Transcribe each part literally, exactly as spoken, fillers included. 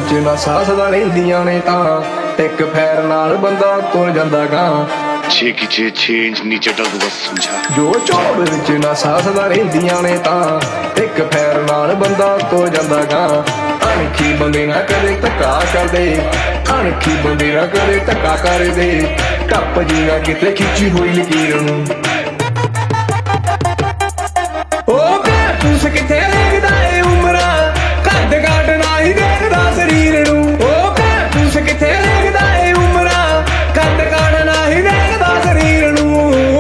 ਵਿੱਚ ਨਾ ਸਾਸਦਾ ਰਹਿੰਦੀਆਂ ਨੇ ਤਾਂ ਇੱਕ ਫੈਰ ਨਾਲ ਬੰਦਾ ਤੁਰ ਜਾਂਦਾ ਗਾਂ छे की छे छे इंच नीचे डल बस समझा ਜੋ ਝੋੜ ਵਿੱਚ ਨਾ ਸਾਸਦਾ ਰਹਿੰਦੀਆਂ ਨੇ ਤਾਂ ਇੱਕ ਫੈਰ ਨਾਲ ਬੰਦਾ ਤੁਰ ਜਾਂਦਾ ਗਾਂ ਅਣਖੀ ਬੰਦੇ ਨਾ ਕਦੇ ਧੱਕਾ ਕਰਦੇ ਅਣਖੀ ਬੰਦੇ ਨਾ ਕਦੇ ਧੱਕਾ ਕਰਦੇ ਟੱਪ ਜੀ ਨਾ ਕਿਤੇ ਖਿੱਚੀ ਹੋਈ ਲਕੀਰ ਨੂੰ ਉਹ ਕਾਰਤੂਸ ਕਿੱਥੇ ਲੱਗਦਾ ਏ ਉਮਰਾਂ ਕੱਦ ਕਾਟ ਨਹੀਂ ਦੇਖਦਾ ਸਰੀਰ ਨੂੰ ਉਹ ਕਾਰਤੂਸ ਕਿੱਥੇ ਲੱਗਦਾ ਏ ਉਮਰਾਂ ਕੱਦ ਕਾਟ ਨਹੀਂ ਦੇਖਦਾ ਸਰੀਰ ਨੂੰ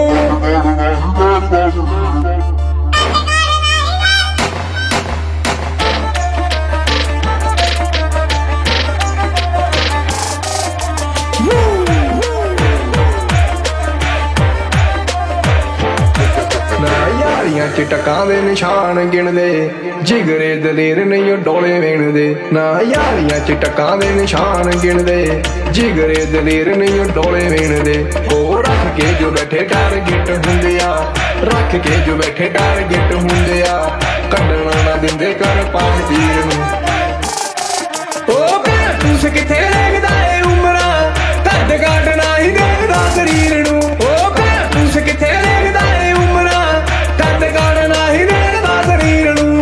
ਯਾਰੀਆਂ ਚ ਟਕਾਂ ਦੇ ਨਿਸ਼ਾਨ ਗਿਣਦੇ ਜਿਗਰੇ ਦਲੇਰ ਨਹੀਂ ਉਹ ਡੋਲੇ ਵੇਣਦੇ ਨਾ ਯਾਰੀਆਂ ਚ ਟਕਾਂ ਦੇ ਨਿਸ਼ਾਨ ਗਿਣਦੇ ਜਿਗਰੇ ਦਲੇਰ ਨਹੀਂ ਉਹ ਡੋਲੇ ਵੇਣਦੇ ਉਹ ਰੱਖ ਕੇ ਜੋ ਬੈਠੇ ਟਾਰਗੇਟ ਹੁੰਦੇ ਆ ਰੱਖ ਕੇ ਜੋ ਬੈਠੇ ਟਾਰਗੇਟ ਹੁੰਦੇ ਆ ਕੱਢਣਾ ਨਾ ਦਿੰਦੇ ਕਰ ਪਾਣ ਤੀਰ ਨੂੰ ਉਹ ਕਾਰਤੂਸ ਕਿੱਥੇ ਲੱਗਦਾ ਏ ਉਮਰਾਂ ਕੱਦ ਕਾਟ ਨਹੀਂ ਦੇਖਦਾ ਸਰੀਰ ਨੂੰ ਉਹ ਕਾਰਤੂਸ ਕਿੱਥੇ ਲੱਗਦਾ ਏ ਉਮਰਾਂ ਕੱਦ ਕਾਟ ਨਹੀਂ ਦੇਖਦਾ ਸਰੀਰ ਨੂੰ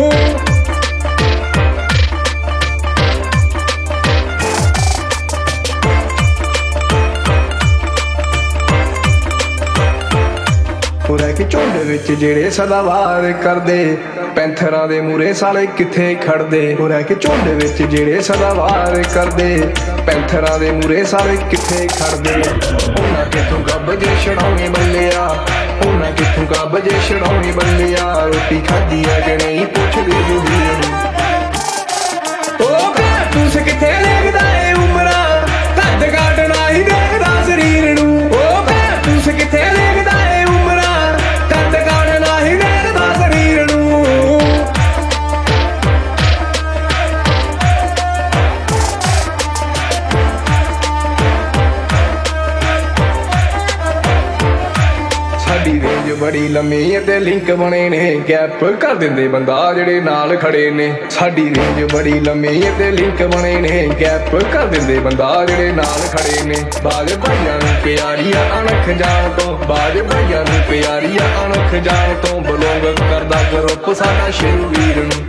ਉਹ ਰਹਿ ਕੇ ਝੁੰਡ ਵਿੱਚ ਜਿਹੜੇ ਸਦਾ ਵਾਰ ਕਰਦੇ ਪੈਂਥਰਾਂ ਦੇ ਮੂਰੇ ਸਾਲੇ ਕਿੱਥੇ ਖੜਦੇ ਉਹ ਰਹਿ ਕੇ ਝੁੰਡ ਵਿੱਚ ਜਿਹੜੇ ਸਦਾ ਵਾਰ ਕਰਦੇ ਪੈਂਥਰਾਂ ਦੇ ਮੂਰੇ ਸਾਲੇ ਕਿੱਥੇ ਖੜਦੇ ਉਹਨਾਂ ਕਿੱਥੋਂ ਗੱਬ ਜੇ ਛਡਾਉਣੇ ਬੱਲਿਆ ਉਹਨਾਂ ਕਿੱਥੋਂ ਗੱਬ ਜੇ ਛਡਾਉਣੇ ਬੱਲਿਆ ਰੋਟੀ ਖਾਧੀ ਆ ਕਿ ਨਹੀਂ ਪੁੱਛਦੇ ਜੋ ਵੀਰ ਨੂੰ ਉਹ ਕਾਰਤੂਸ ਕਿੱਥੇ ਲੱਗਦਾ ਏ ਉਮਰਾਂ ਕੱਦ ਕਾਟ ਨਹੀਂ ਦੇਖਦਾ ਸਰੀਰ ਨੂੰ ਉਹ ਕਾਰਤੂਸ ਕਿੱਥੇ ਲੱਗਦਾ ਏ ਉਮਰਾਂ ਕੱਦ ਕਾਟ ਨਹੀਂ ਦੇਖਦਾ ਸਰੀਰ ਨੂੰ ਸਾਡੀ ਰੇਂਜ ਬੜੀ ਲੰਮੀ ਤੇ ਲਿੰਕ ਬਣੇ ਨੇ ਗੈਪ ਕਰ ਦਿੰਦੇ ਬੰਦਾ ਜਿਹੜੇ ਨਾਲ ਖੜੇ ਨੇ ਸਾਡੀ ਰੇਂਜ ਬੜੀ ਲੰਮੀ ਤੇ ਲਿੰਕ ਬਣੇ ਨੇ ਗੈਪ ਕਰ ਦਿੰਦੇ ਬੰਦਾ ਜਿਹੜੇ ਨਾਲ ਖੜੇ ਨੇ ਬਾਜ ਭਾਈਆਂ ਨੂੰ ਪਿਆਰੀ ਆ ਅਣਖ ਜਾਣ ਤੋਂ ਬਾਜ ਭਾਈਆਂ ਨੂੰ ਪਿਆਰੀ ਆ ਅਣਖ ਜਾਣ ਤੋਂ ਬਲੋਂਗ ਕਰਦਾ ਗਰੁੱਪ ਸਾਡਾ ਸ਼ੇਰੂ ਵੀਰ ਨੂੰ